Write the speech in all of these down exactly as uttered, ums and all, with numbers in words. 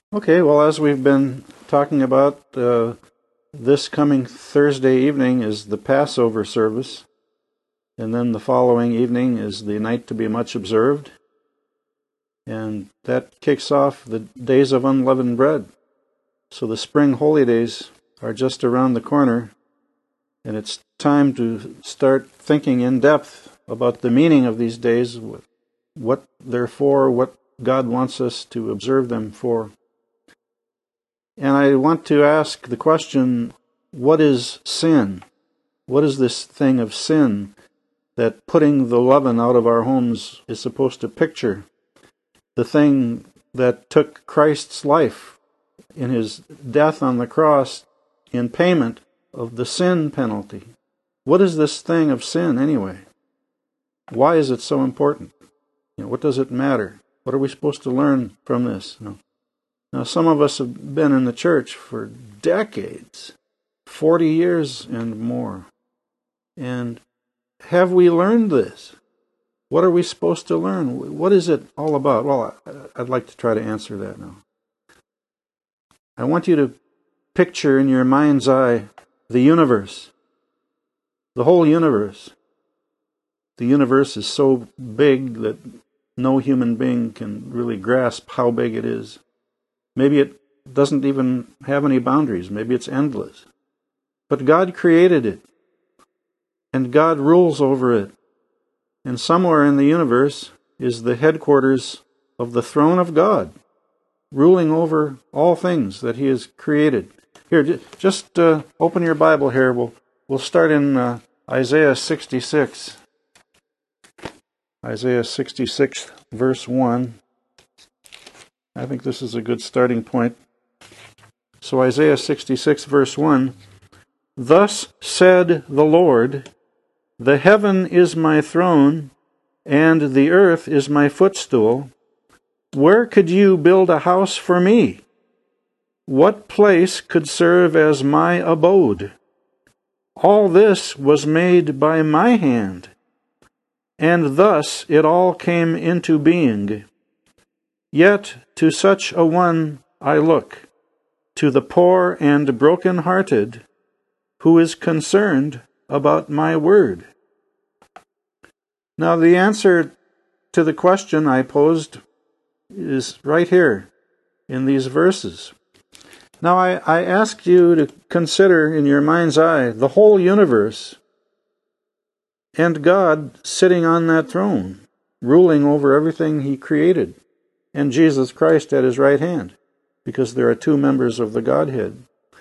Okay, well, as we've been talking about, uh, this coming Thursday evening is the Passover service, and then the following evening is the night to be much observed, and that kicks off the days of unleavened bread. So the spring holy days are just around the corner, and it's time to start thinking in depth about the meaning of these days, what they're for, what God wants us to observe them for. And I want to ask the question, what is sin? What is this thing of sin that putting the leaven out of our homes is supposed to picture? The thing that took Christ's life in his death on the cross in payment of the sin penalty. What is this thing of sin anyway? Why is it so important? You know, what does it matter? What are we supposed to learn from this? You know, Now, some of us have been in the church for decades, forty years and more. And have we learned this? What are we supposed to learn? What is it all about? Well, I'd like to try to answer that now. I want you to picture in your mind's eye the universe, the whole universe. The universe is so big that no human being can really grasp how big it is. Maybe it doesn't even have any boundaries. Maybe it's endless. But God created it, and God rules over it. And somewhere in the universe is the headquarters of the throne of God, ruling over all things that He has created. Here, just uh, open your Bible here. We'll, we'll start in uh, Isaiah sixty-six. Isaiah sixty-six, verse one. I think this is a good starting point. So Isaiah sixty-six, verse one, "Thus said the Lord, the heaven is my throne, and the earth is my footstool. Where could you build a house for me? What place could serve as my abode? All this was made by my hand, and thus it all came into being. Yet to such a one I look, to the poor and broken-hearted, who is concerned about my word." Now the answer to the question I posed is right here in these verses. Now I, I asked you to consider in your mind's eye the whole universe and God sitting on that throne, ruling over everything He created, and Jesus Christ at His right hand, because there are two members of the Godhead.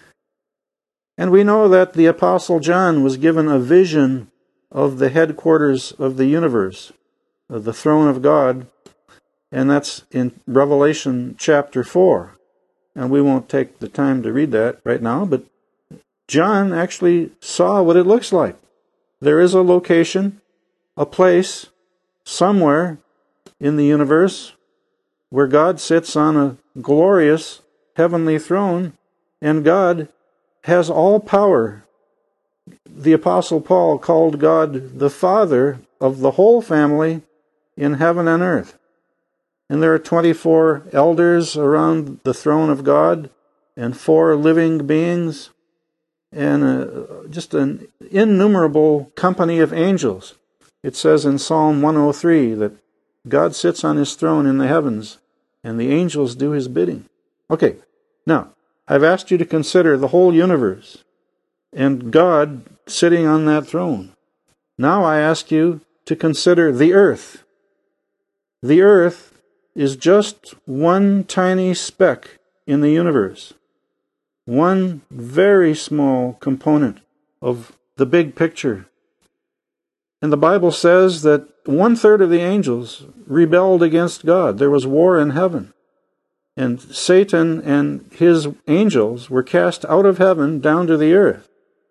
And we know that the Apostle John was given a vision of the headquarters of the universe, of the throne of God, and that's in Revelation chapter four. And we won't take the time to read that right now, but John actually saw what it looks like. There is a location, a place, somewhere in the universe where God sits on a glorious heavenly throne, and God has all power. The Apostle Paul called God the Father of the whole family in heaven and earth. And there are twenty-four elders around the throne of God, and four living beings, and a, just an innumerable company of angels. It says in Psalm one oh three that God sits on His throne in the heavens, and the angels do His bidding. Okay, now, I've asked you to consider the whole universe, and God sitting on that throne. Now I ask you to consider the earth. The earth is just one tiny speck in the universe, one very small component of the big picture. And the Bible says that one-third of the angels rebelled against God. There was war in heaven. And Satan and his angels were cast out of heaven down to the earth.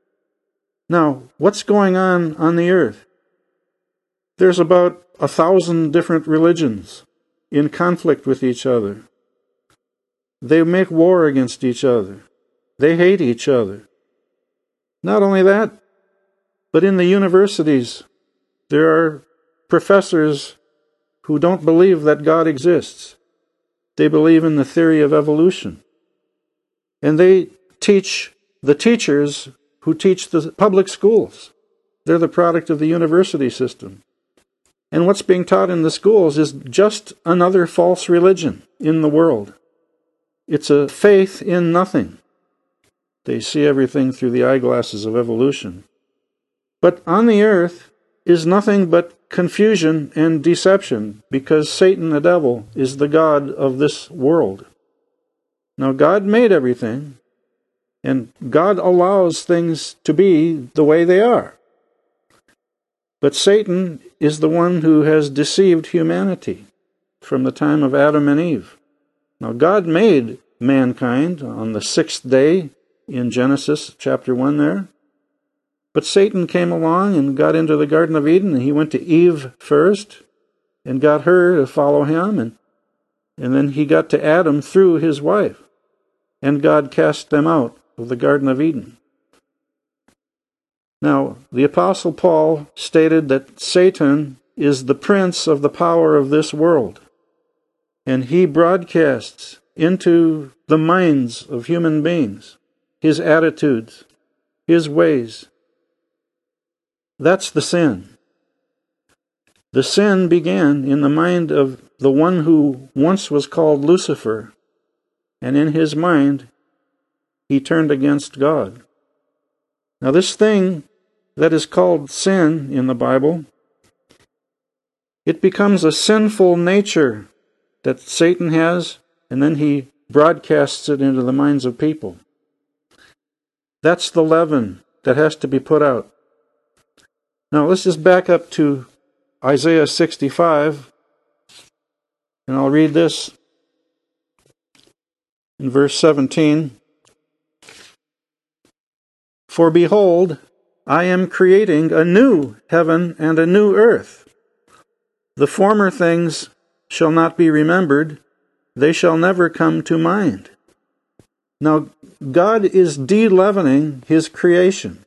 Now, what's going on on the earth? There's about a thousand different religions in conflict with each other. They make war against each other. They hate each other. Not only that, but in the universities, there are professors who don't believe that God exists. They believe in the theory of evolution. And they teach the teachers who teach the public schools. They're the product of the university system. And what's being taught in the schools is just another false religion in the world. It's a faith in nothing. They see everything through the eyeglasses of evolution. But on the earth is nothing but confusion and deception, because Satan, the devil, is the god of this world. Now, God made everything, and God allows things to be the way they are. But Satan is the one who has deceived humanity from the time of Adam and Eve. Now, God made mankind on the sixth day in Genesis chapter one there. But Satan came along and got into the Garden of Eden, and he went to Eve first and got her to follow him, and, and then he got to Adam through his wife, and God cast them out of the Garden of Eden. Now, the Apostle Paul stated that Satan is the prince of the power of this world, and he broadcasts into the minds of human beings his attitudes, his ways. That's the sin. The sin began in the mind of the one who once was called Lucifer, and in his mind he turned against God. Now, this thing that is called sin in the Bible, it becomes a sinful nature that Satan has, and then he broadcasts it into the minds of people. That's the leaven that has to be put out. Now, let's just back up to Isaiah sixty-five, and I'll read this in verse seventeen. For behold, I am creating a new heaven and a new earth. The former things shall not be remembered, they shall never come to mind. Now, God is de-leavening his creation.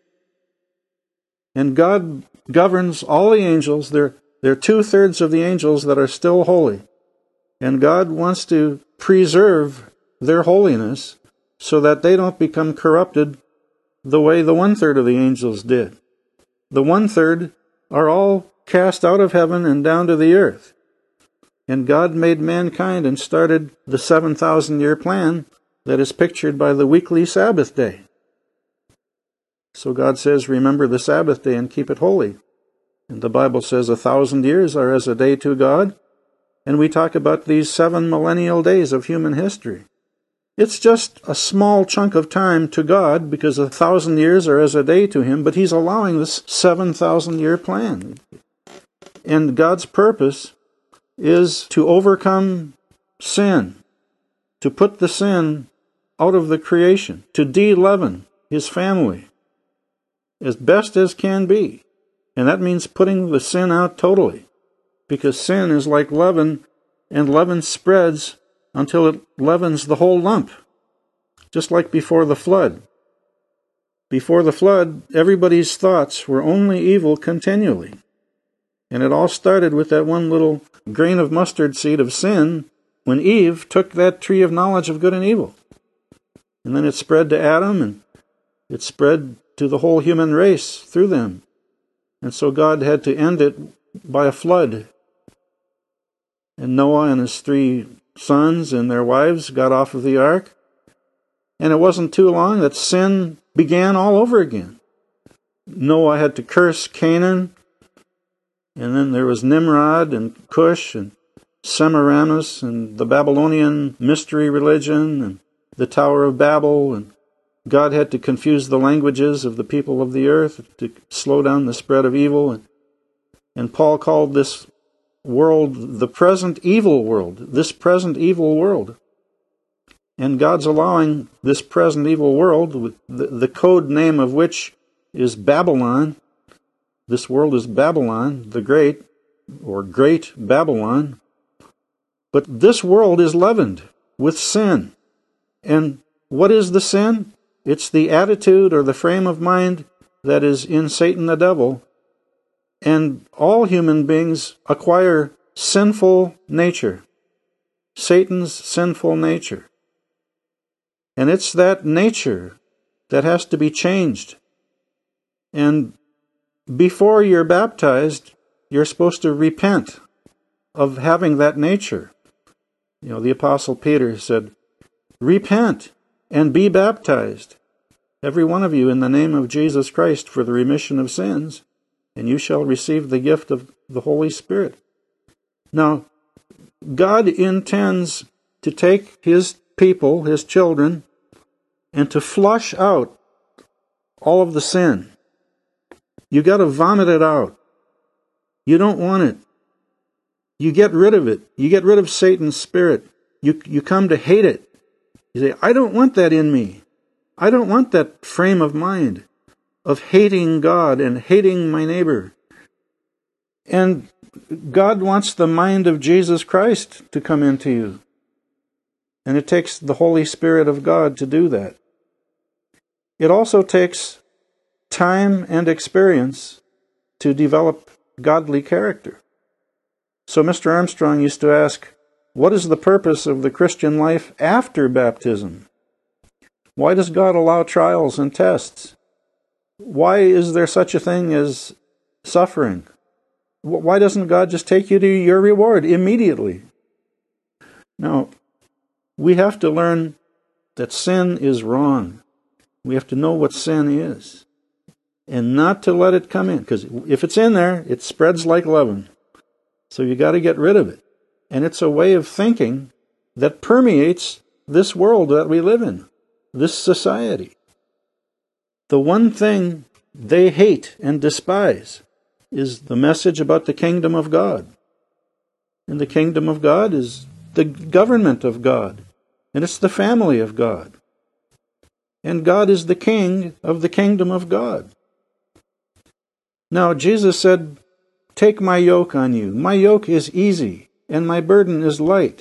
And God governs all the angels. There, there are two-thirds of the angels that are still holy. And God wants to preserve their holiness so that they don't become corrupted the way the one-third of the angels did. The one-third are all cast out of heaven and down to the earth. And God made mankind and started the seven thousand year plan that is pictured by the weekly Sabbath day. So God says, remember the Sabbath day and keep it holy. And the Bible says a thousand years are as a day to God. And we talk about these seven millennial days of human history. It's just a small chunk of time to God, because a thousand years are as a day to him, but he's allowing this seven thousand year plan. And God's purpose is to overcome sin, to put the sin out of the creation, to de-leaven his family as best as can be. And that means putting the sin out totally, because sin is like leaven, and leaven spreads until it leavens the whole lump, just like before the flood. Before the flood, everybody's thoughts were only evil continually. And it all started with that one little grain of mustard seed of sin when Eve took that tree of knowledge of good and evil. And then it spread to Adam, and it spread to the whole human race through them. And so God had to end it by a flood. And Noah and his three sons and their wives got off of the ark. And it wasn't too long that sin began all over again. Noah had to curse Canaan. And then there was Nimrod and Cush and Semiramis and the Babylonian mystery religion and the Tower of Babel. And God had to confuse the languages of the people of the earth to slow down the spread of evil. And, and Paul called this world the present evil world, this present evil world. And God's allowing this present evil world, with the, the code name of which is Babylon. This world is Babylon, the Great, or Great Babylon. But this world is leavened with sin. And what is the sin? It's the attitude or the frame of mind that is in Satan the devil. And all human beings acquire sinful nature. Satan's sinful nature. And it's that nature that has to be changed. And before you're baptized, you're supposed to repent of having that nature. You know, the Apostle Peter said, repent and be baptized, every one of you, in the name of Jesus Christ for the remission of sins, and you shall receive the gift of the Holy Spirit. Now, God intends to take His people, His children, and to flush out all of the sin. You got to vomit it out. You don't want it. You get rid of it. You get rid of Satan's spirit. You, you come to hate it. You say, I don't want that in me. I don't want that frame of mind of hating God and hating my neighbor. And God wants the mind of Jesus Christ to come into you. And it takes the Holy Spirit of God to do that. It also takes time and experience to develop godly character. So Mister Armstrong used to ask, what is the purpose of the Christian life after baptism? Why does God allow trials and tests? Why is there such a thing as suffering? Why doesn't God just take you to your reward immediately? Now, we have to learn that sin is wrong. We have to know what sin is and not to let it come in, because if it's in there, it spreads like leaven. So you got to get rid of it. And it's a way of thinking that permeates this world that we live in, this society. The one thing they hate and despise is the message about the kingdom of God. And the kingdom of God is the government of God. And it's the family of God. And God is the king of the kingdom of God. Now, Jesus said, take my yoke on you. My yoke is easy, and my burden is light.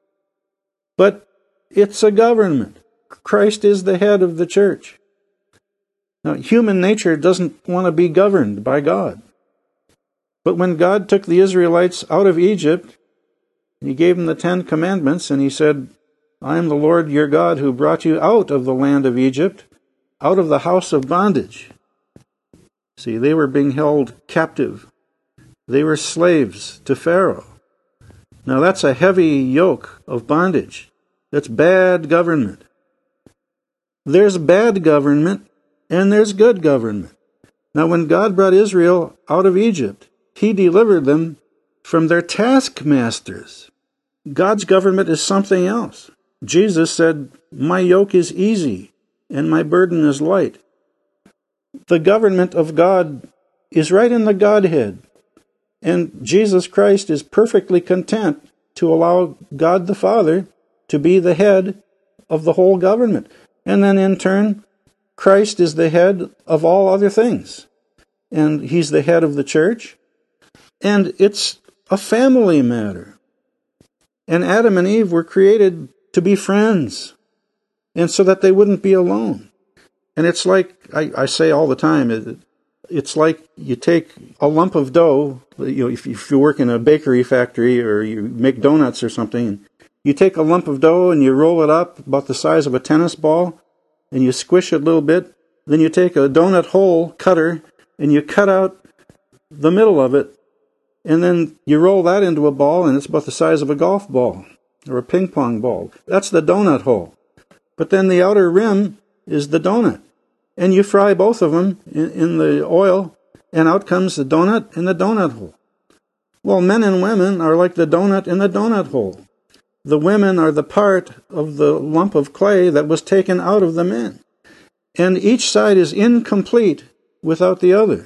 But it's a government. Christ is the head of the church. Now, human nature doesn't want to be governed by God. But when God took the Israelites out of Egypt, He gave them the Ten Commandments, and He said, I am the Lord your God who brought you out of the land of Egypt, out of the house of bondage. See, they were being held captive. They were slaves to Pharaoh. Now that's a heavy yoke of bondage. That's bad government. There's bad government and there's good government. Now when God brought Israel out of Egypt, He delivered them from their taskmasters. God's government is something else. Jesus said, my yoke is easy and my burden is light. The government of God is right in the Godhead. And Jesus Christ is perfectly content to allow God the Father to be the head of the whole government. And then in turn, Christ is the head of all other things. And He's the head of the church. And it's a family matter. And Adam and Eve were created to be friends, and so that they wouldn't be alone. And it's like, I, I say all the time, it, it's like you take a lump of dough, you know, if, if you work in a bakery factory or you make donuts or something, you take a lump of dough and you roll it up about the size of a tennis ball, and you squish it a little bit, then you take a donut hole cutter and you cut out the middle of it, and then you roll that into a ball, and it's about the size of a golf ball or a ping pong ball. That's the donut hole. But then the outer rim is the donut. And you fry both of them in, in the oil, and out comes the donut and the donut hole. Well, men and women are like the donut in the donut hole. The women are the part of the lump of clay that was taken out of the men. And each side is incomplete without the other.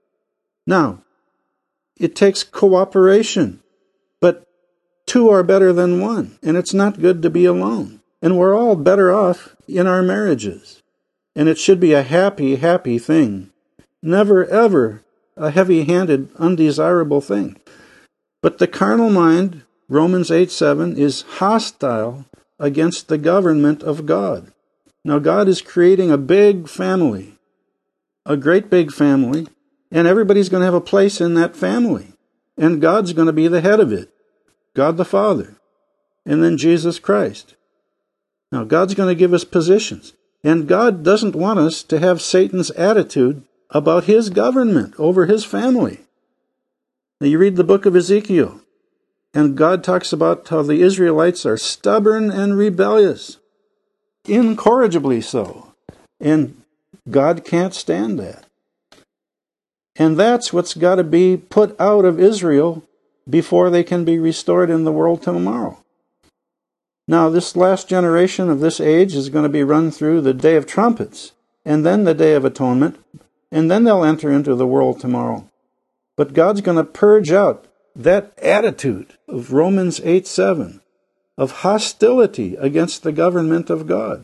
Now, it takes cooperation, but two are better than one, and it's not good to be alone. And we're all better off in our marriages. And it should be a happy, happy thing. Never, ever a heavy-handed, undesirable thing. But the carnal mind, Romans eight seven, is hostile against the government of God. Now, God is creating a big family, a great big family, and everybody's going to have a place in that family. And God's going to be the head of it, God the Father. and then Jesus Christ. Now, God's going to give us positions. And God doesn't want us to have Satan's attitude about his government over his family. Now, you read the book of Ezekiel, and God talks about how the Israelites are stubborn and rebellious, incorrigibly so. And God can't stand that. And that's what's got to be put out of Israel before they can be restored in the world tomorrow. Now, this last generation of this age is going to be run through the Day of Trumpets, and then the Day of Atonement, and then they'll enter into the world tomorrow. But God's going to purge out that attitude of Romans eight seven, of hostility against the government of God.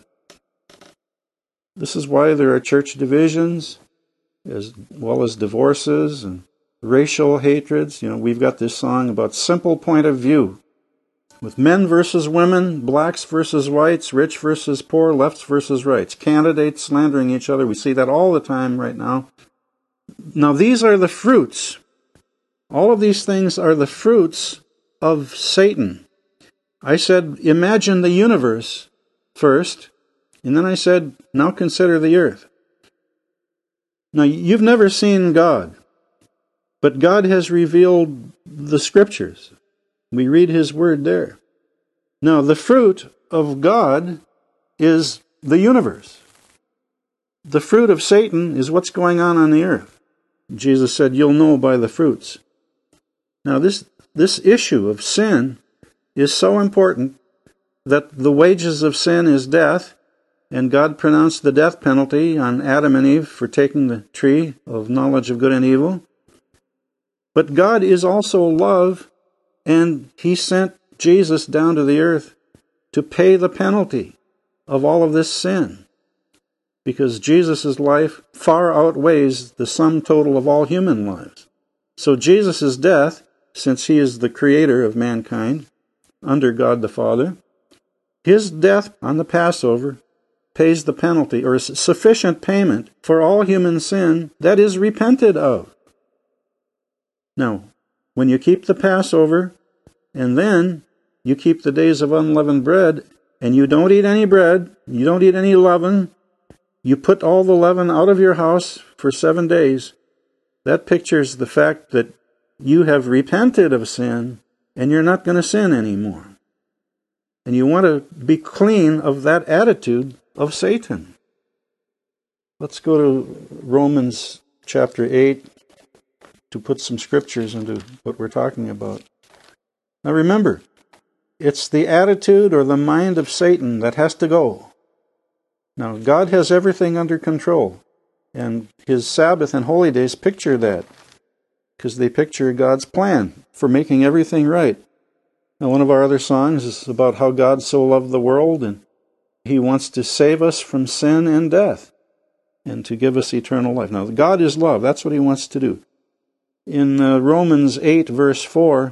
This is why there are church divisions, as well as divorces and racial hatreds. You know, we've got this song about simple point of view, with men versus women, blacks versus whites, rich versus poor, lefts versus rights, candidates slandering each other. We see that all the time right now. Now, these are the fruits. All of these things are the fruits of Satan. I said, imagine the universe first, and then I said, now consider the earth. Now, you've never seen God, but God has revealed the Scriptures. We read His Word there. Now, the fruit of God is the universe. The fruit of Satan is what's going on on the earth. Jesus said, you'll know by the fruits. Now, this, this issue of sin is so important that the wages of sin is death, and God pronounced the death penalty on Adam and Eve for taking the tree of knowledge of good and evil. But God is also love, and He sent Jesus down to the earth to pay the penalty of all of this sin, because Jesus' life far outweighs the sum total of all human lives. So Jesus' death, since He is the creator of mankind, under God the Father, His death on the Passover pays the penalty, or is sufficient payment for all human sin that is repented of. Now, when you keep the Passover, and then you keep the days of unleavened bread, and you don't eat any bread, you don't eat any leaven, you put all the leaven out of your house for seven days, that pictures the fact that you have repented of sin, and you're not going to sin anymore. And you want to be clean of that attitude of Satan. Let's go to Romans chapter eight to put some scriptures into what we're talking about. Now remember, it's the attitude or the mind of Satan that has to go. Now, God has everything under control, and His Sabbath and holy days picture that, because they picture God's plan for making everything right. Now, one of our other songs is about how God so loved the world, and He wants to save us from sin and death, and to give us eternal life. Now, God is love. That's what He wants to do. In uh, Romans eight, verse four,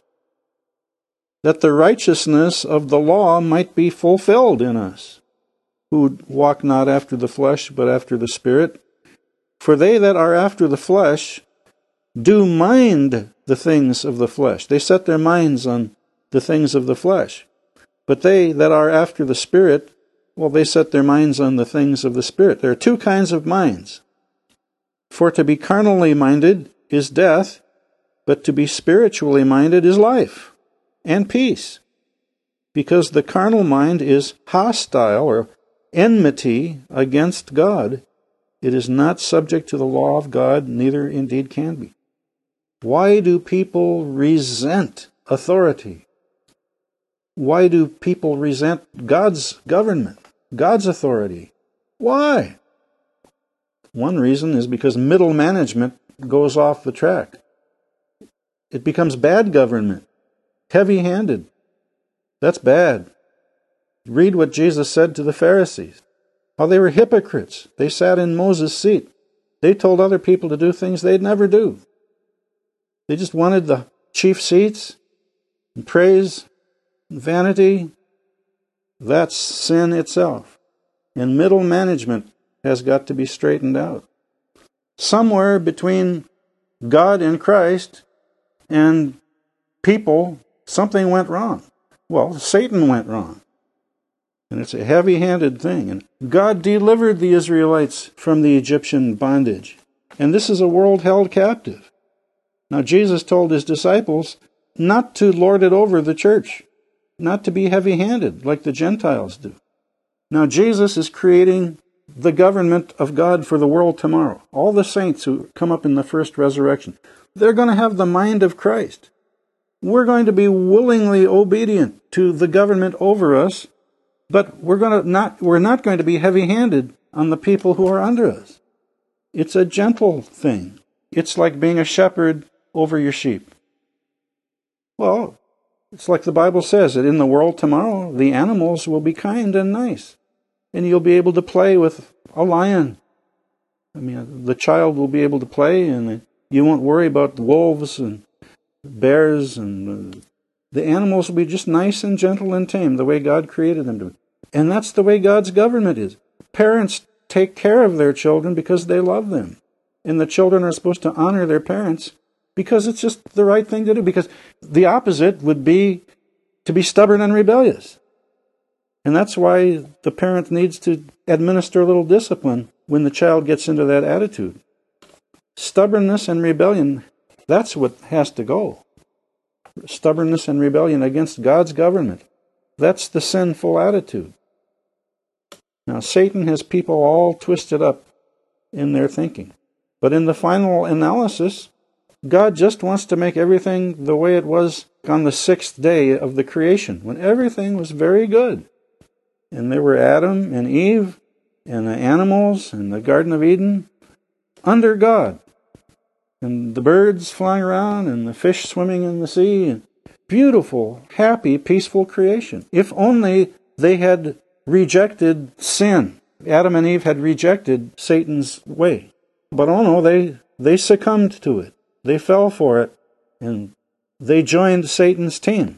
that the righteousness of the law might be fulfilled in us, who walk not after the flesh, but after the Spirit. For they that are after the flesh do mind the things of the flesh. They set their minds on the things of the flesh. But they that are after the Spirit, well, they set their minds on the things of the Spirit. There are two kinds of minds. For to be carnally minded is death, but to be spiritually minded is life and peace. Because the carnal mind is hostile, or enmity against God. It is not subject to the law of God, neither indeed can be. Why do people resent authority? Why do people resent God's government, God's authority? Why? One reason is because middle management goes off the track. It becomes bad government, heavy-handed. That's bad. Read what Jesus said to the Pharisees, how they were hypocrites. They sat in Moses' seat. They told other people to do things they'd never do. They just wanted the chief seats and praise and vanity. That's sin itself. And middle management has got to be straightened out. Somewhere between God and Christ and people, something went wrong. Well, Satan went wrong. And it's a heavy-handed thing. And God delivered the Israelites from the Egyptian bondage. And this is a world held captive. Now, Jesus told his disciples not to lord it over the church, not to be heavy-handed like the Gentiles do. Now, Jesus is creating the government of God for the world tomorrow. All the saints who come up in the first resurrection, they're going to have the mind of Christ. We're going to be willingly obedient to the government over us, but we're going to not, we're not going to be heavy-handed on the people who are under us. It's a gentle thing. It's like being a shepherd over your sheep. Well, it's like the Bible says that in the world tomorrow, the animals will be kind and nice. And you'll be able to play with a lion. I mean, the child will be able to play, and you won't worry about wolves and bears, and uh, the animals will be just nice and gentle and tame, the way God created them to be. And that's the way God's government is. Parents take care of their children because they love them. And the children are supposed to honor their parents because it's just the right thing to do. Because the opposite would be to be stubborn and rebellious. And that's why the parent needs to administer a little discipline when the child gets into that attitude. Stubbornness and rebellion, that's what has to go. Stubbornness and rebellion against God's government. That's the sinful attitude. Now, Satan has people all twisted up in their thinking. But in the final analysis, God just wants to make everything the way it was on the sixth day of the creation, when everything was very good. And there were Adam and Eve and the animals in the Garden of Eden under God. And the birds flying around and the fish swimming in the sea. And beautiful, happy, peaceful creation. If only they had rejected sin. Adam and Eve had rejected Satan's way. But oh no, they, they succumbed to it. They fell for it. And they joined Satan's team.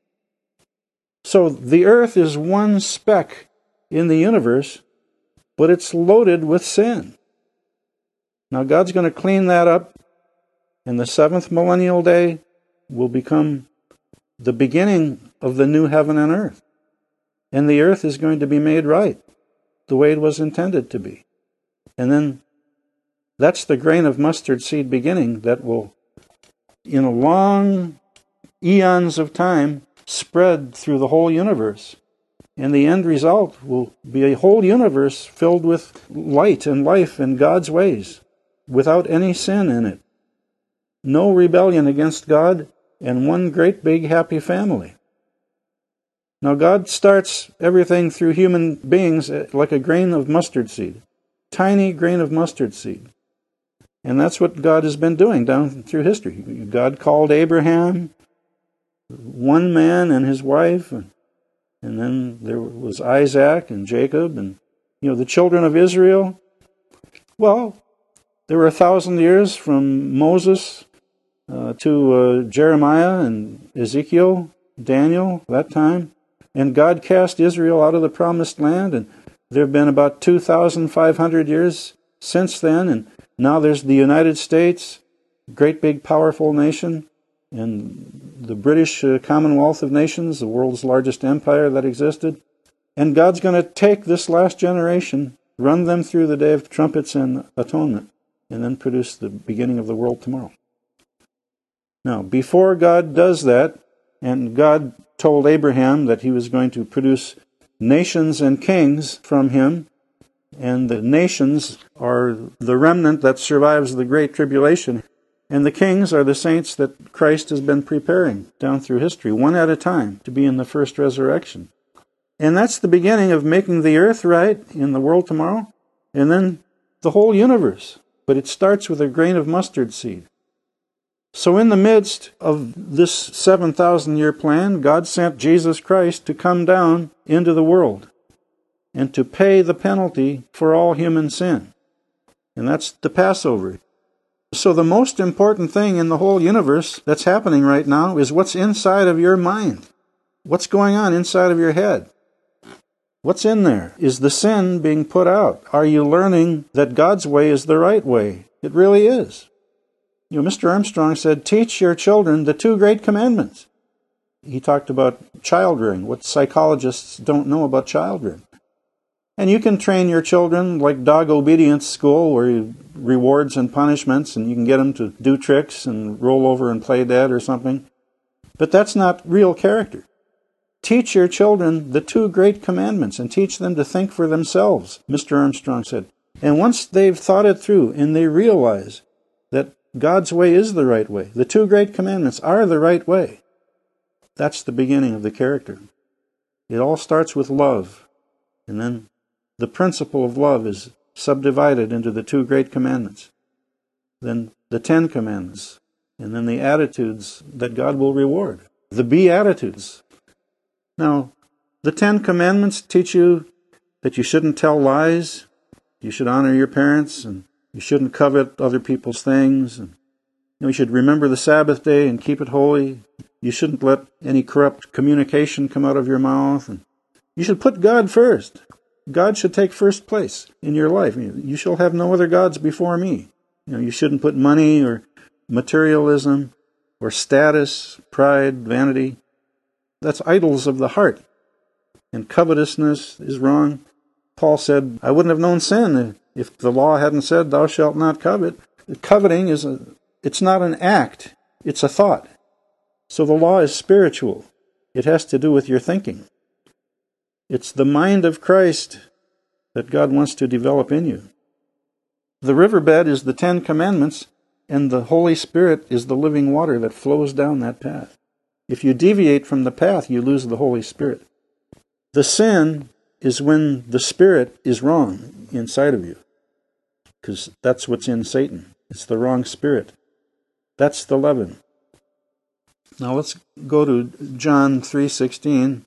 So the earth is one speck in the universe, but it's loaded with sin. Now God's going to clean that up, and the seventh millennial day will become the beginning of the new heaven and earth. And the earth is going to be made right, the way it was intended to be. And then that's the grain of mustard seed beginning that will, in a long eons of time, spread through the whole universe. And the end result will be a whole universe filled with light and life in God's ways, without any sin in it. No rebellion against God, and one great big happy family. Now God starts everything through human beings like a grain of mustard seed. Tiny grain of mustard seed. And that's what God has been doing down through history. God called Abraham, one man and his wife, and, and then there was Isaac and Jacob, and you know the children of Israel. Well, there were a thousand years from Moses uh, to uh, Jeremiah and Ezekiel, Daniel, that time, and God cast Israel out of the promised land, and there have been about two thousand five hundred years since then, and now there's the United States, great big powerful nation, and the British uh, Commonwealth of Nations, the world's largest empire that existed. And God's going to take this last generation, run them through the day of trumpets and atonement, and then produce the beginning of the world tomorrow. Now, before God does that, and God told Abraham that he was going to produce nations and kings from him, and the nations are the remnant that survives the Great Tribulation. And the kings are the saints that Christ has been preparing down through history, one at a time, to be in the first resurrection. And that's the beginning of making the earth right in the world tomorrow, and then the whole universe. But it starts with a grain of mustard seed. So in the midst of this seven thousand year plan, God sent Jesus Christ to come down into the world and to pay the penalty for all human sin. And that's the Passover. So the most important thing in the whole universe that's happening right now is what's inside of your mind. What's going on inside of your head? What's in there? Is the sin being put out? Are you learning that God's way is the right way? It really is. You know, Mister Armstrong said, teach your children the two great commandments. he talked about child rearing, what psychologists don't know about child rearing. And you can train your children like dog obedience school, where you rewards and punishments, and you can get them to do tricks and roll over and play dead or something. But that's not real character. Teach your children the two great commandments and teach them to think for themselves, Mister Armstrong said. And once they've thought it through and they realize that God's way is the right way, the two great commandments are the right way, that's the beginning of the character. It all starts with love, and then the principle of love is subdivided into the two great commandments, then the Ten Commandments, and then the attitudes that God will reward, the Beatitudes. Now, the Ten Commandments teach you that you shouldn't tell lies, you should honor your parents, and you shouldn't covet other people's things, and you know, you should remember the Sabbath day and keep it holy. You shouldn't let any corrupt communication come out of your mouth, and you should put God first. God should take first place in your life. You shall have no other gods before me. You know, you shouldn't put money or materialism or status, pride, vanity. That's idols of the heart. And covetousness is wrong. Paul said, I wouldn't have known sin if the law hadn't said, thou shalt not covet. Coveting is a, it's not an act, it's a thought. So the law is spiritual. It has to do with your thinking. It's the mind of Christ that God wants to develop in you. The riverbed is the Ten Commandments, and the Holy Spirit is the living water that flows down that path. If you deviate from the path, you lose the Holy Spirit. The sin is when the Spirit is wrong inside of you, because that's what's in Satan. It's the wrong spirit. That's the leaven. Now let's go to John three sixteen.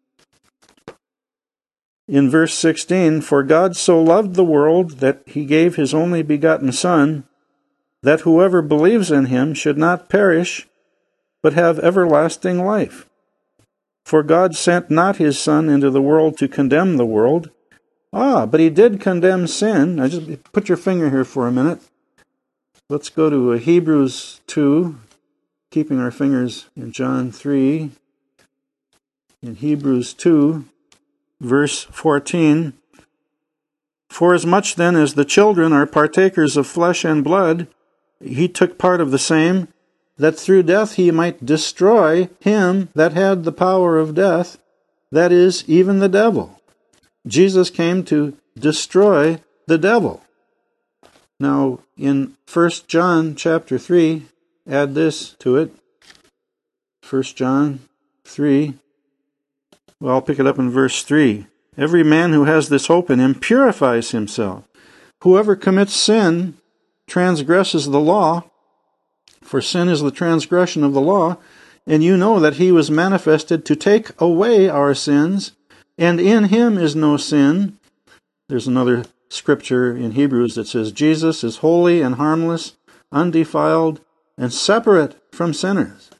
In verse sixteen, for God so loved the world that he gave his only begotten Son, that whoever believes in him should not perish, but have everlasting life. For God sent not his Son into the world to condemn the world. Ah, but he did condemn sin. Now just put your finger here for a minute. Let's go to Hebrews two, keeping our fingers in John three. In Hebrews two, verse fourteen, forasmuch then as the children are partakers of flesh and blood, he took part of the same, that through death he might destroy him that had the power of death, that is, even the devil. Jesus came to destroy the devil. Now, in First John chapter three, add this to it. First John three, well, I'll pick it up in verse three. Every man who has this hope in him purifies himself. Whoever commits sin transgresses the law, for sin is the transgression of the law, and you know that he was manifested to take away our sins, and in him is no sin. There's another scripture in Hebrews that says, Jesus is holy and harmless, undefiled, and separate from sinners.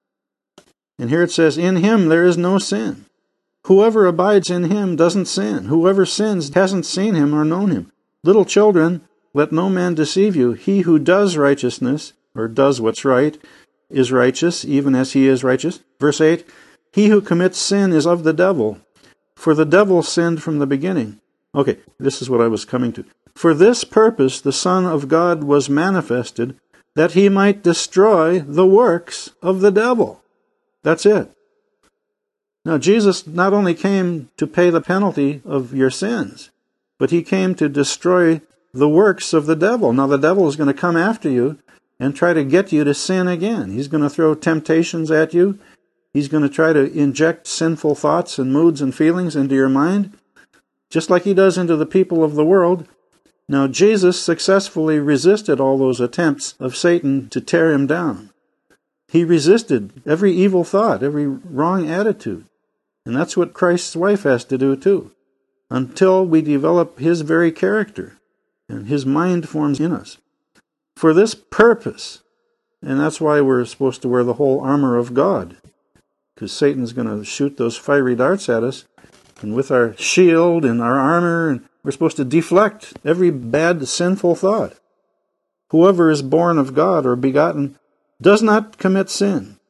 And here it says, in him there is no sin. Whoever abides in him doesn't sin. Whoever sins hasn't seen him or known him. Little children, let no man deceive you. He who does righteousness, or does what's right, is righteous, even as he is righteous. Verse eight, he who commits sin is of the devil, for the devil sinned from the beginning. Okay, this is what I was coming to. For this purpose the Son of God was manifested, that he might destroy the works of the devil. That's it. Now, Jesus not only came to pay the penalty of your sins, but he came to destroy the works of the devil. Now, the devil is going to come after you and try to get you to sin again. He's going to throw temptations at you. He's going to try to inject sinful thoughts and moods and feelings into your mind, just like he does into the people of the world. Now, Jesus successfully resisted all those attempts of Satan to tear him down. He resisted every evil thought, every wrong attitude. And that's what Christ's wife has to do too, until we develop his very character and his mind forms in us. For this purpose, and that's why we're supposed to wear the whole armor of God, because Satan's going to shoot those fiery darts at us, and with our shield and our armor, and we're supposed to deflect every bad, sinful thought. Whoever is born of God or begotten does not commit sin,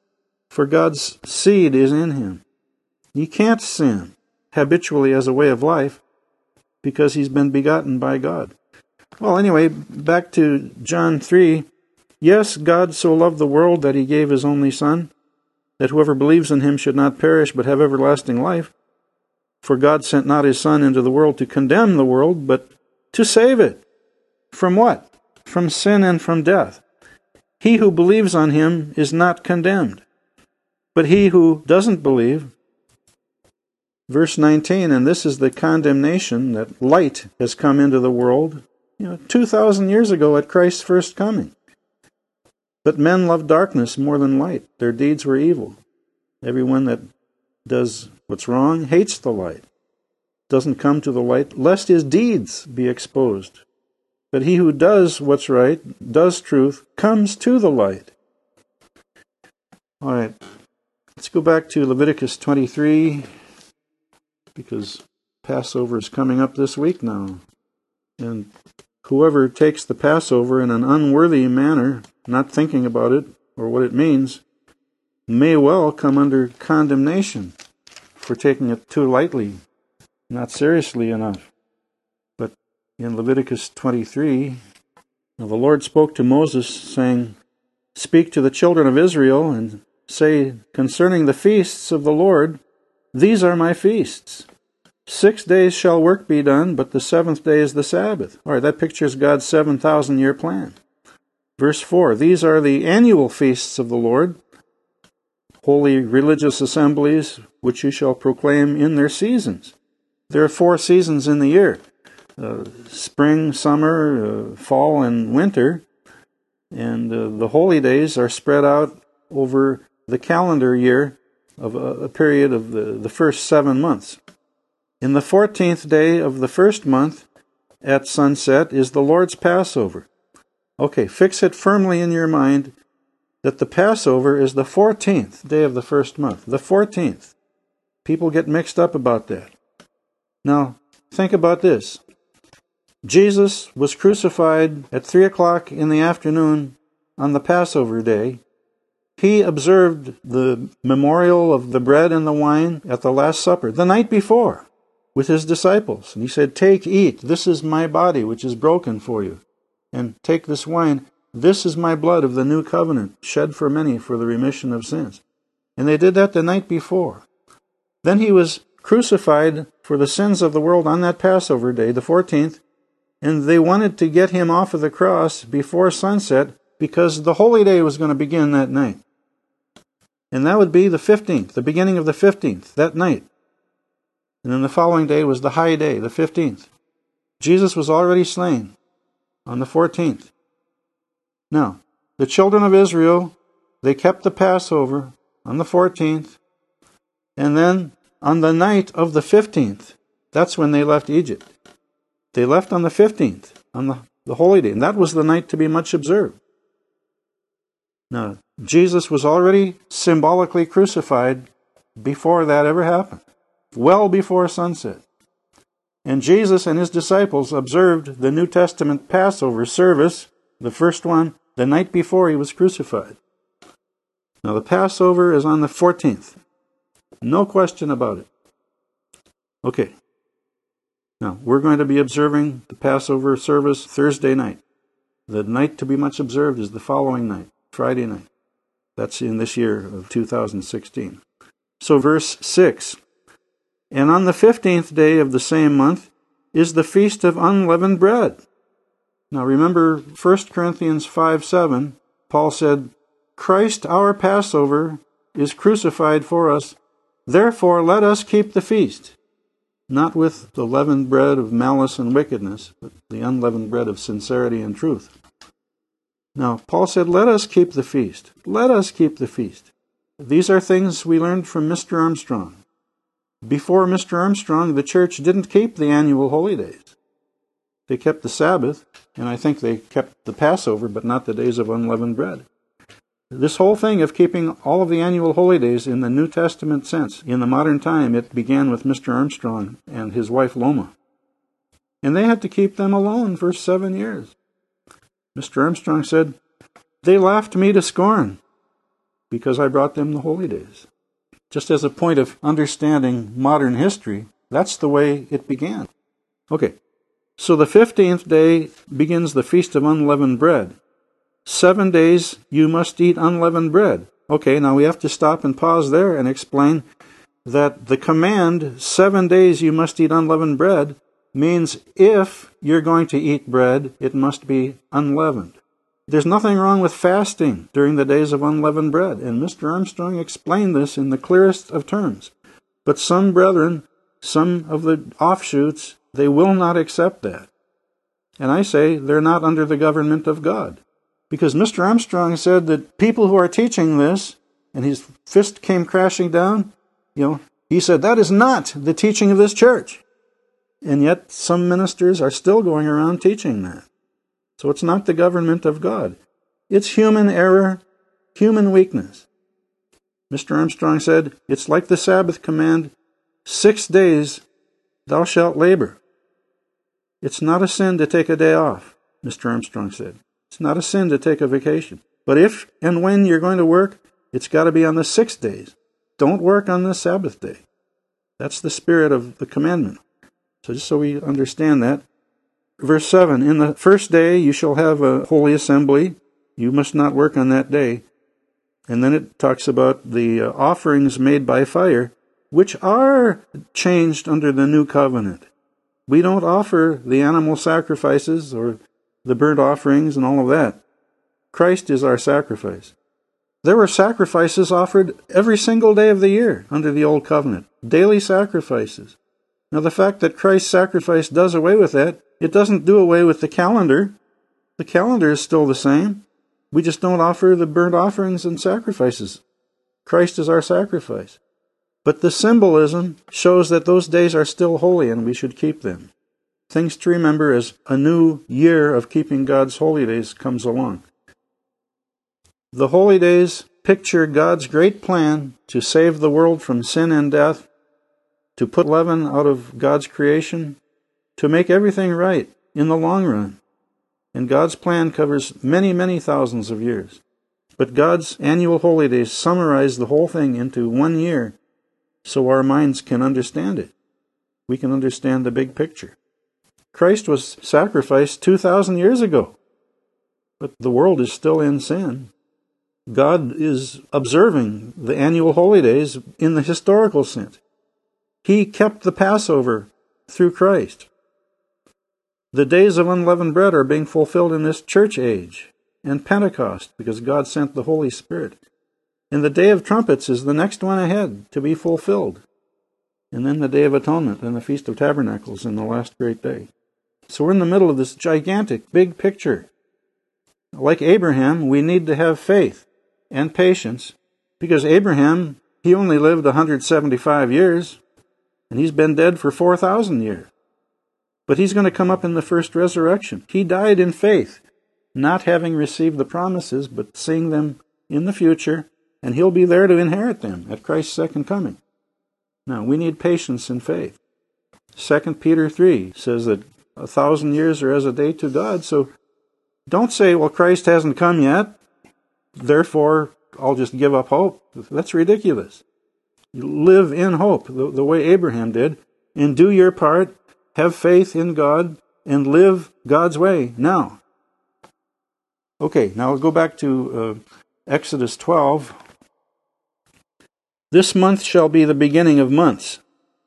for God's seed is in him. He can't sin habitually as a way of life because he's been begotten by God. Well, anyway, back to John three. Yes, God so loved the world that he gave his only Son, that whoever believes in him should not perish but have everlasting life. For God sent not his Son into the world to condemn the world, but to save it. From what? From sin and from death. He who believes on him is not condemned. But he who doesn't believe, verse nineteen, and this is the condemnation, that light has come into the world, you know, two thousand years ago at Christ's first coming. But men love darkness more than light. Their deeds were evil. Everyone that does what's wrong hates the light, doesn't come to the light, lest his deeds be exposed. But he who does what's right, does truth, comes to the light. All right, let's go back to Leviticus twenty-three, because Passover is coming up this week now. And whoever takes the Passover in an unworthy manner, not thinking about it or what it means, may well come under condemnation for taking it too lightly, not seriously enough. But in Leviticus twenty-three, the Lord spoke to Moses, saying, "Speak to the children of Israel, and say, concerning the feasts of the Lord, these are my feasts. Six days shall work be done, but the seventh day is the Sabbath." All right, that pictures God's seven thousand year plan. Verse four, "These are the annual feasts of the Lord, holy religious assemblies, which you shall proclaim in their seasons." There are four seasons in the year, uh, spring, summer, uh, fall, and winter. And uh, the holy days are spread out over the calendar year of a, a period of the, the first seven months. In the fourteenth day of the first month at sunset is the Lord's Passover. Okay, fix it firmly in your mind that the Passover is the fourteenth day of the first month. The fourteenth. People get mixed up about that. Now, think about this. Jesus was crucified at three o'clock in the afternoon on the Passover day. He observed the memorial of the bread and the wine at the Last Supper the night before with his disciples. And he said, "Take, eat, this is my body which is broken for you. And take this wine, this is my blood of the new covenant, shed for many for the remission of sins." And they did that the night before. Then he was crucified for the sins of the world on that Passover day, the fourteenth, and they wanted to get him off of the cross before sunset because the holy day was going to begin that night. And that would be the fifteenth, the beginning of the fifteenth, that night. And then the following day was the high day, the fifteenth. Jesus was already slain on the fourteenth. Now, the children of Israel, they kept the Passover on the fourteenth, and then on the night of the fifteenth, that's when they left Egypt. They left on the fifteenth, on the, the holy day, and that was the night to be much observed. Now, Jesus was already symbolically crucified before that ever happened, well before sunset. And Jesus and his disciples observed the New Testament Passover service, the first one, the night before he was crucified. Now, the Passover is on the fourteenth. No question about it. Okay. Now, we're going to be observing the Passover service Thursday night. The night to be much observed is the following night, Friday night. That's in this year of two thousand sixteen. So verse six, "And on the fifteenth day of the same month is the feast of unleavened bread." Now remember First Corinthians five seven, Paul said, "Christ our Passover is crucified for us. Therefore let us keep the feast, not with the leavened bread of malice and wickedness, but the unleavened bread of sincerity and truth." Now, Paul said, let us keep the feast. Let us keep the feast. These are things we learned from Mister Armstrong. Before Mister Armstrong, the church didn't keep the annual holy days. They kept the Sabbath, and I think they kept the Passover, but not the days of unleavened bread. This whole thing of keeping all of the annual holy days in the New Testament sense, in the modern time, it began with Mister Armstrong and his wife Loma. And they had to keep them alone for seven years. Mister Armstrong said, "They laughed me to scorn. because I brought them the holy days. Just as a point of understanding modern history, that's the way it began. Okay, so the fifteenth day begins the Feast of Unleavened Bread. Seven days you must eat unleavened bread. Okay, now we have to stop and pause there and explain that the command, seven days you must eat unleavened bread, means if you're going to eat bread, it must be unleavened. There's nothing wrong with fasting during the days of unleavened bread, and Mister Armstrong explained this in the clearest of terms. But some brethren, some of the offshoots, they will not accept that. And I say they're not under the government of God. Because Mister Armstrong said that people who are teaching this, and his fist came crashing down, you know, he said that is not the teaching of this church. And yet some ministers are still going around teaching that. So it's not the government of God. It's human error, human weakness. Mister Armstrong said, it's like the Sabbath command, six days thou shalt labor. It's not a sin to take a day off, Mister Armstrong said. It's not a sin to take a vacation. But if and when you're going to work, it's got to be on the six days. Don't work on the Sabbath day. That's the spirit of the commandment. So just so we understand that. Verse seven, in the first day you shall have a holy assembly. You must not work on that day. And then it talks about the uh, offerings made by fire, which are changed under the new covenant. We don't offer the animal sacrifices or the burnt offerings and all of that. Christ is our sacrifice. There were sacrifices offered every single day of the year under the old covenant. Daily sacrifices. Now the fact that Christ's sacrifice does away with that, it doesn't do away with the calendar. The calendar is still the same. We just don't offer the burnt offerings and sacrifices. Christ is our sacrifice. But the symbolism shows that those days are still holy and we should keep them. Things to remember as a new year of keeping God's holy days comes along. The holy days picture God's great plan to save the world from sin and death, to put leaven out of God's creation, to make everything right in the long run. And God's plan covers many, many thousands of years. But God's annual holy days summarize the whole thing into one year so our minds can understand it. We can understand the big picture. Christ was sacrificed two thousand years ago, but the world is still in sin. God is observing the annual holy days in the historical sense. He kept the Passover through Christ. The days of unleavened bread are being fulfilled in this church age and Pentecost because God sent the Holy Spirit. And the Day of Trumpets is the next one ahead to be fulfilled. And then the Day of Atonement and the Feast of Tabernacles in the last great day. So we're in the middle of this gigantic, big picture. Like Abraham, we need to have faith and patience because Abraham, he only lived one hundred seventy-five years and he's been dead for four thousand years. But he's going to come up in the first resurrection. He died in faith, not having received the promises, but seeing them in the future, and he'll be there to inherit them at Christ's second coming. Now, we need patience and faith. Second Peter three says that a thousand years are as a day to God, so don't say, well, Christ hasn't come yet, therefore I'll just give up hope. That's ridiculous. You live in hope, the, the way Abraham did, and do your part, have faith in God, and live God's way now. Okay, now we'll go back to uh, Exodus twelve. This month shall be the beginning of months.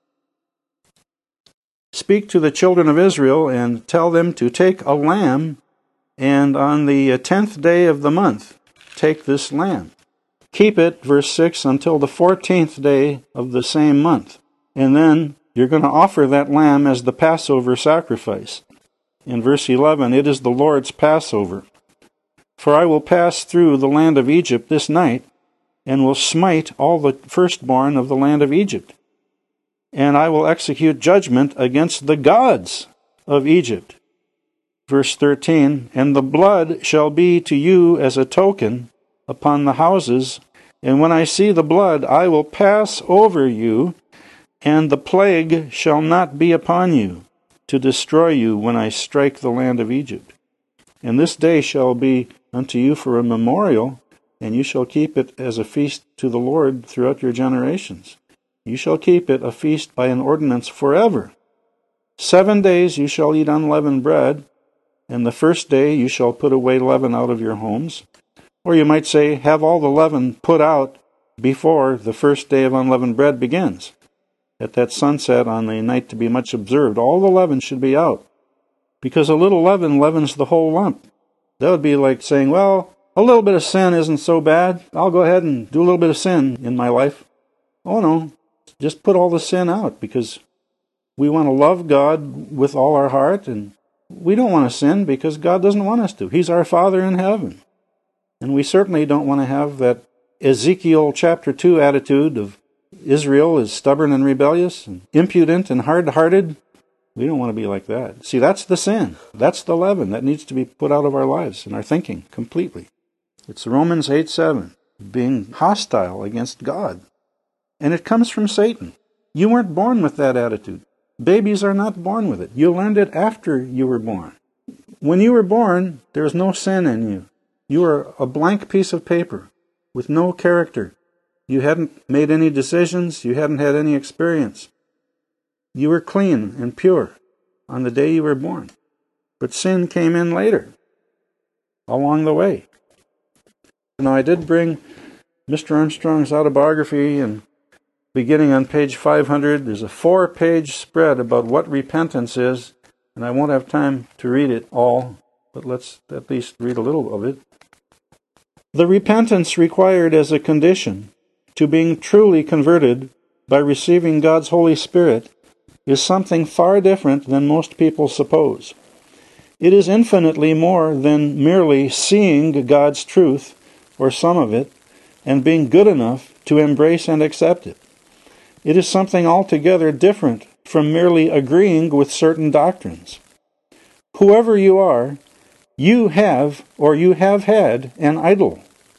Speak to the children of Israel and tell them to take a lamb, and on the tenth day of the month, take this lamb. Keep it, verse six, until the fourteenth day of the same month. And then you're going to offer that lamb as the Passover sacrifice. In verse eleven, it is the Lord's Passover. For I will pass through the land of Egypt this night, and will smite all the firstborn of the land of Egypt. And I will execute judgment against the gods of Egypt. Verse thirteen, and the blood shall be to you as a token upon the houses, and when I see the blood, I will pass over you, and the plague shall not be upon you, to destroy you when I strike the land of Egypt. And this day shall be unto you for a memorial, and you shall keep it as a feast to the Lord throughout your generations. You shall keep it a feast by an ordinance forever. Seven days you shall eat unleavened bread, and the first day you shall put away leaven out of your homes. Or you might say, have all the leaven put out before the first day of unleavened bread begins. At that sunset on the night to be much observed, all the leaven should be out, because a little leaven leavens the whole lump. That would be like saying, well, a little bit of sin isn't so bad. I'll go ahead and do a little bit of sin in my life. Oh no, just put all the sin out, because we want to love God with all our heart, and we don't want to sin because God doesn't want us to. He's our Father in heaven. And we certainly don't want to have that Ezekiel chapter two attitude of Israel is stubborn and rebellious and impudent and hard-hearted. We don't want to be like that. See, that's the sin. That's the leaven that needs to be put out of our lives and our thinking completely. It's Romans eight seven, being hostile against God. And it comes from Satan. You weren't born with that attitude. Babies are not born with it. You learned it after you were born. When you were born, there was no sin in you. You were a blank piece of paper with no character. You hadn't made any decisions. You hadn't had any experience. You were clean and pure on the day you were born. But sin came in later, along the way. Now, I did bring Mister Armstrong's autobiography, and beginning on page five hundred, there's a four-page spread about what repentance is, and I won't have time to read it all, but let's at least read a little of it. The repentance required as a condition to being truly converted by receiving God's Holy Spirit is something far different than most people suppose. It is infinitely more than merely seeing God's truth, or some of it, and being good enough to embrace and accept it. It is something altogether different from merely agreeing with certain doctrines. Whoever you are, you have, or you have had, an idol.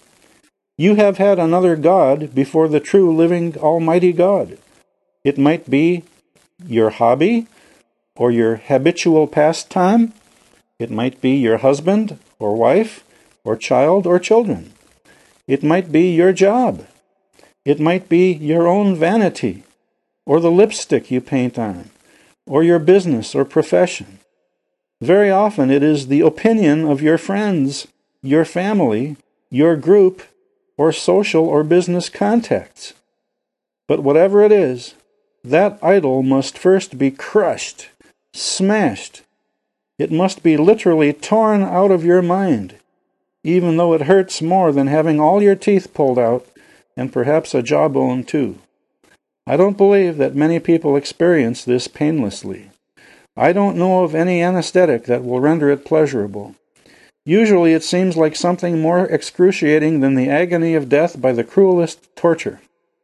You have had another God before the true, living, almighty God. It might be your hobby, or your habitual pastime. It might be your husband, or wife, or child, or children. It might be your job. It might be your own vanity, or the lipstick you paint on, or your business or profession. Very often it is the opinion of your friends, your family, your group, or social or business contacts. But whatever it is, that idol must first be crushed, smashed. It must be literally torn out of your mind, even though it hurts more than having all your teeth pulled out, and perhaps a jawbone too. I don't believe that many people experience this painlessly. I don't know of any anesthetic that will render it pleasurable. Usually it seems like something more excruciating than the agony of death by the cruelest torture.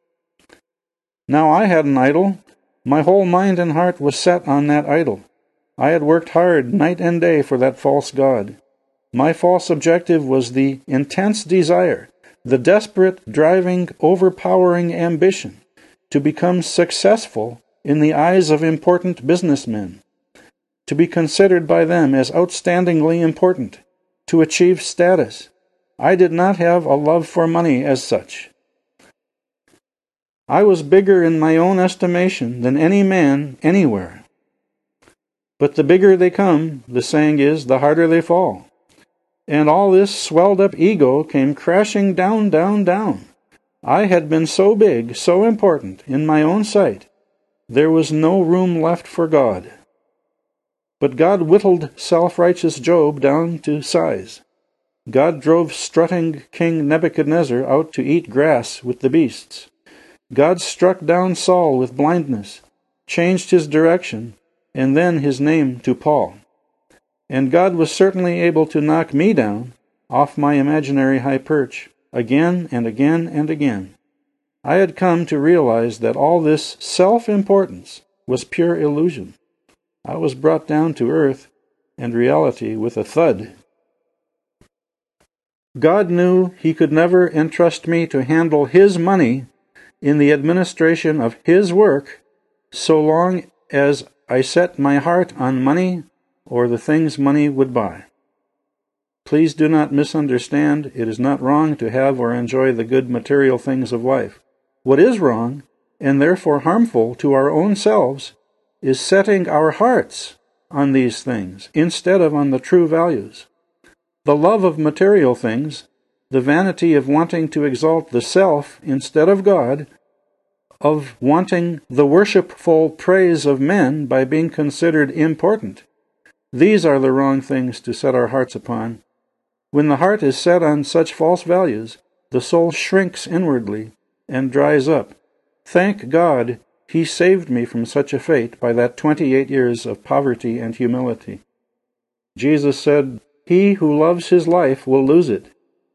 Now I had an idol. My whole mind and heart was set on that idol. I had worked hard night and day for that false god. My false objective was the intense desire, the desperate, driving, overpowering ambition to become successful in the eyes of important businessmen, to be considered by them as outstandingly important, to achieve status. I did not have a love for money as such. I was bigger in my own estimation than any man anywhere. But the bigger they come, the saying is, the harder they fall. And all this swelled-up ego came crashing down, down, down. I had been so big, so important, in my own sight, there was no room left for God. But God whittled self-righteous Job down to size. God drove strutting King Nebuchadnezzar out to eat grass with the beasts. God struck down Saul with blindness, changed his direction, and then his name to Paul. And God was certainly able to knock me down off my imaginary high perch, again and again and again. I had come to realize that all this self-importance was pure illusion. I was brought down to earth and reality with a thud. God knew He could never entrust me to handle His money in the administration of His work so long as I set my heart on money or the things money would buy. Please do not misunderstand. It is not wrong to have or enjoy the good material things of life. What is wrong, and therefore harmful to our own selves, is setting our hearts on these things instead of on the true values. The love of material things, the vanity of wanting to exalt the self instead of God, of wanting the worshipful praise of men by being considered important, these are the wrong things to set our hearts upon. When the heart is set on such false values, the soul shrinks inwardly and dries up. Thank God He saved me from such a fate by that twenty-eight years of poverty and humility. Jesus said, "He who loves his life will lose it."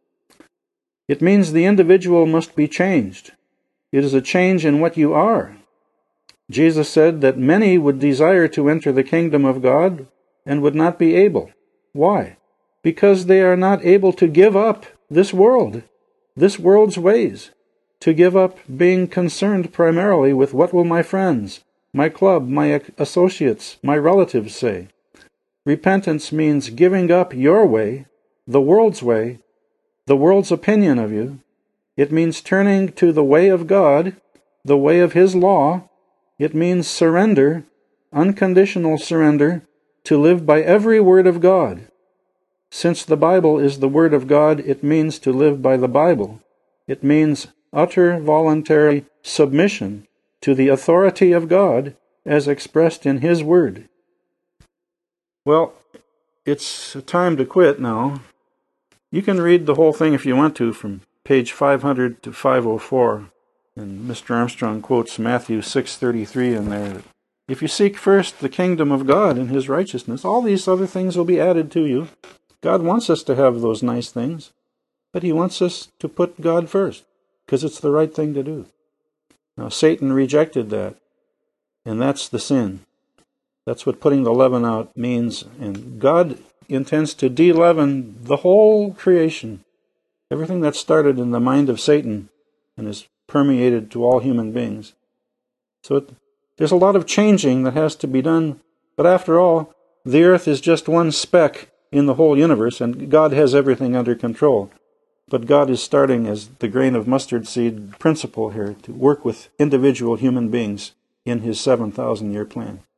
It means the individual must be changed. It is a change in what you are. Jesus said that many would desire to enter the kingdom of God and would not be able. Why? Because they are not able to give up this world, this world's ways, to give up being concerned primarily with what will my friends, my club, my associates, my relatives say. Repentance means giving up your way, the world's way, the world's opinion of you. It means turning to the way of God, the way of His law. It means surrender, unconditional surrender, to live by every word of God. Since the Bible is the Word of God, it means to live by the Bible. It means utter voluntary submission to the authority of God as expressed in His Word. Well, it's time to quit now. You can read the whole thing if you want to from page five hundred to five oh four. And Mister Armstrong quotes Matthew six thirty-three in there. If you seek first the kingdom of God and His righteousness, all these other things will be added to you. God wants us to have those nice things, but He wants us to put God first, because it's the right thing to do. Now, Satan rejected that, and that's the sin. That's what putting the leaven out means, and God intends to de-leaven the whole creation, everything that started in the mind of Satan and is permeated to all human beings. So it, there's a lot of changing that has to be done, but after all, the earth is just one speck in the whole universe, and God has everything under control. But God is starting as the grain of mustard seed principle here to work with individual human beings in His seven thousand year plan.